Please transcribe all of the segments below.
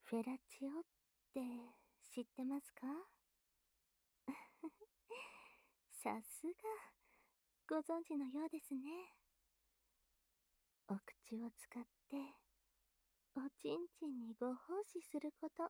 フェラチオって知ってますか？さすが、ご存知のようですね。お口を使って、おちんちんにご奉仕すること。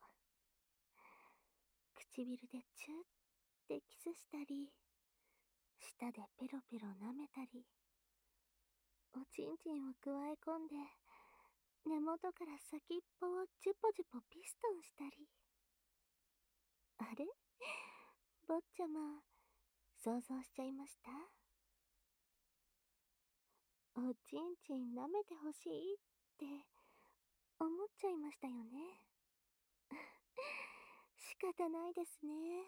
唇でチューってキスしたり、舌でペロペロ舐めたり、おちんちんをくわえ込んで、根元から先っぽをジュポジュポピストンしたり。あれ、坊ちゃま、想像しちゃいました？おちんちん舐めてほしいって思っちゃいましたよね。仕方ないですね。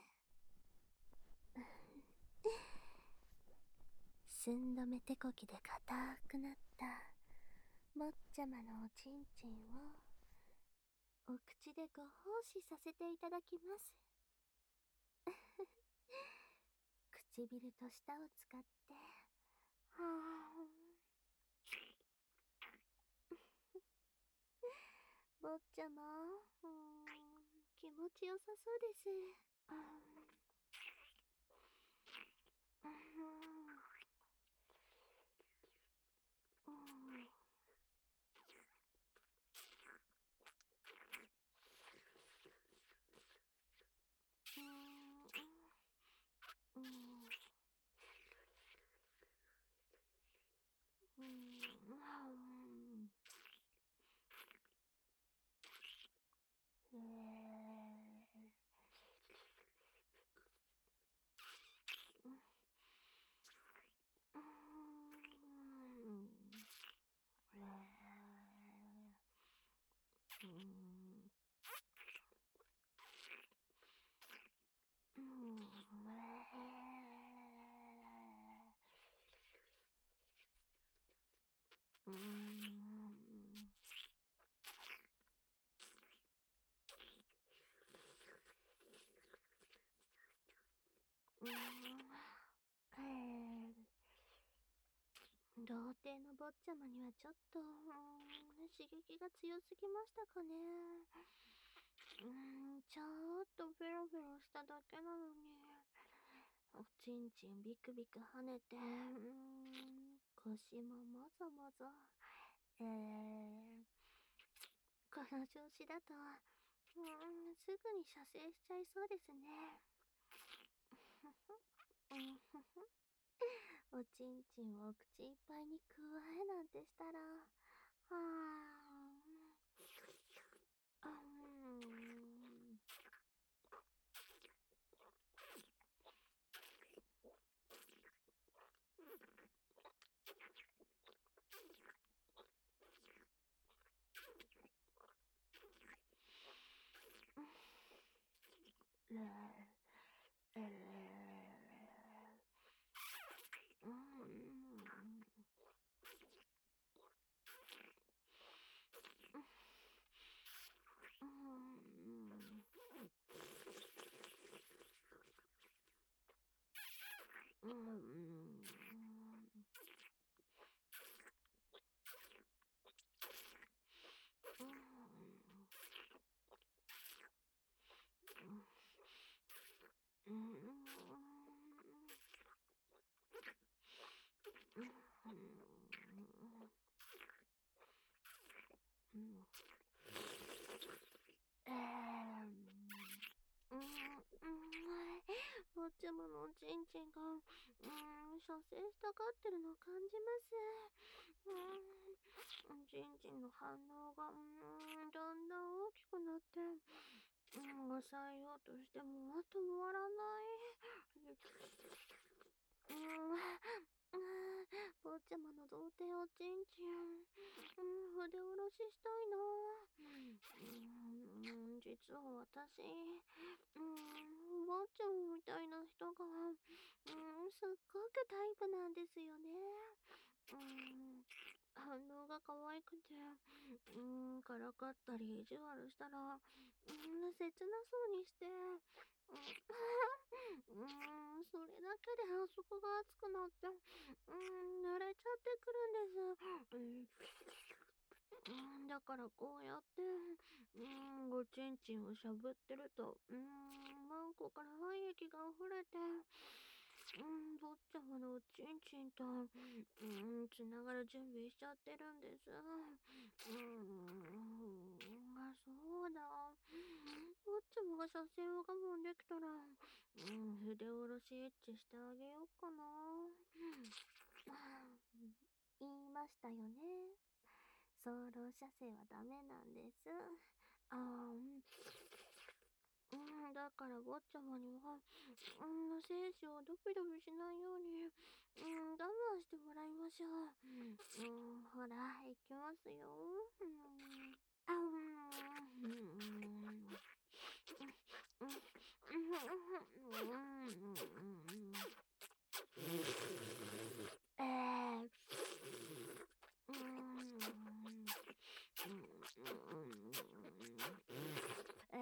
寸止め手こきで硬くなった坊ちゃまのおちんちんをお口でご奉仕させていただきます。唇と舌を使って、はぁ、坊ちゃま、気持ちよさそうです。あー、うん、うん、うん、うん、へー、うん、へー、うん、うん、うん、うん、童貞の坊ちゃまにはちょっと、刺激が強すぎましたかね。ちょっとフェロフェロしただけなのに。おちんちんビクビク跳ねて、腰ももぞもぞ。この調子だと、すぐに射精しちゃいそうですね。おちんちんをお口いっぱいにくわえなんてしたら、あー、うん、うん、うん、うん、うん、ぼっちゃまのおちんちんが、射精したがってるのを感じます。おちんちんの反応が、だんだん大きくなって、抑えようとしても止まらない。坊ちゃまの童貞おちんちん、筆下ろししたいな。実は私、坊ちゃまみたいな人が、すっごくタイプなんですよね。反応が可愛くて、からかったり意地悪したら、切なそうにして、それだけであそこが熱くなって、慣れちゃってくるんです。だだからこうやって、おちんちんをしゃぶってると、マンコから体液が溢れて、坊ちゃまのおちんちんと、つながる準備しちゃってるんです。そうだ。坊ちゃまが射精を我慢できたら、筆下ろしエッチしてあげようかな。言いましたよね。ソロ射精はダメなんです。だから坊ちゃまには、精子をドキドキしないように、我慢してもらいましょう。ほら、いきますよ。あうん。えー、うーん。え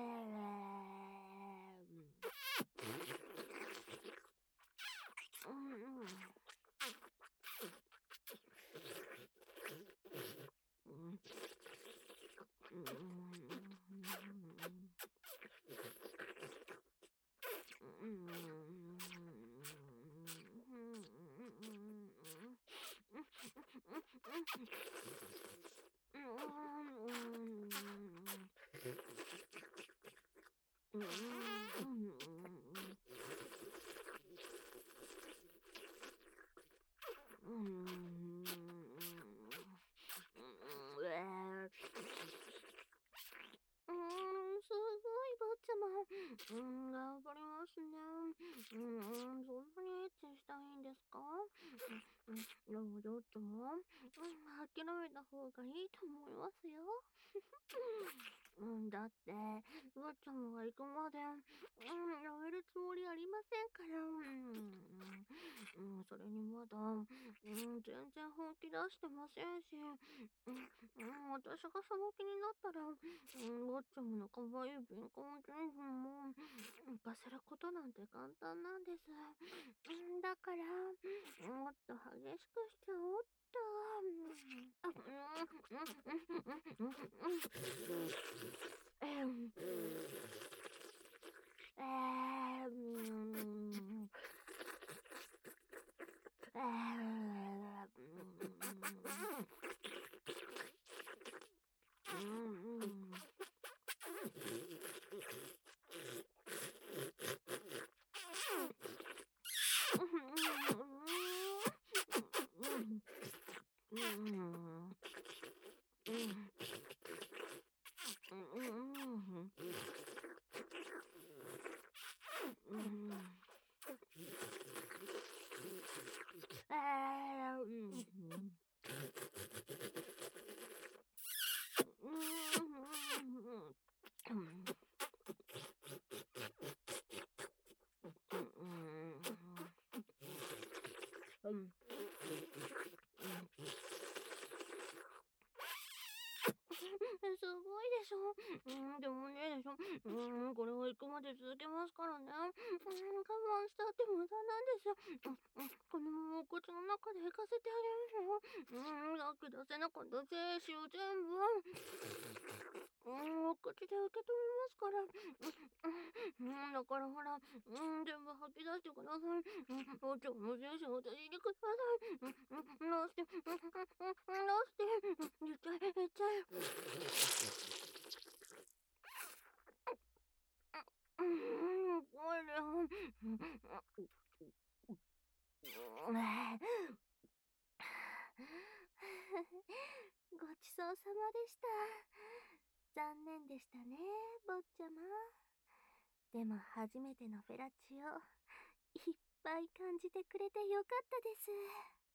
すごい、坊ちゃま。頑張りますね。そんなにエッチしたいんですか？でも、ちょっとも、諦めた方がいいと思いますよ。だって、坊ちゃまが行くまで、やめるつもりありませんから。それにまだ、全然本気出してませんし、私がその気になったら、坊ちゃまの可愛い敏感全部も、浮かせることなんて簡単なんです。だから、もっと激しくしちゃおうっと。あ、えん、えー、えすごいでしょ。でもねでしょ。これは行くまで続けますからね。我慢したって無駄なんですよ。このままお口の中で行かせてあげるのよ。さっき出せなかった精子を全部、お口で受け止めますから。だからほら、全部吐き出してください。お茶の精子を私にください。出して、出して、言っちゃえ、言っちゃえ。これ、ごちそうさまでした。残念でしたね、坊ちゃま。でも初めてのフェラチオ、いっぱい感じてくれてよかったです。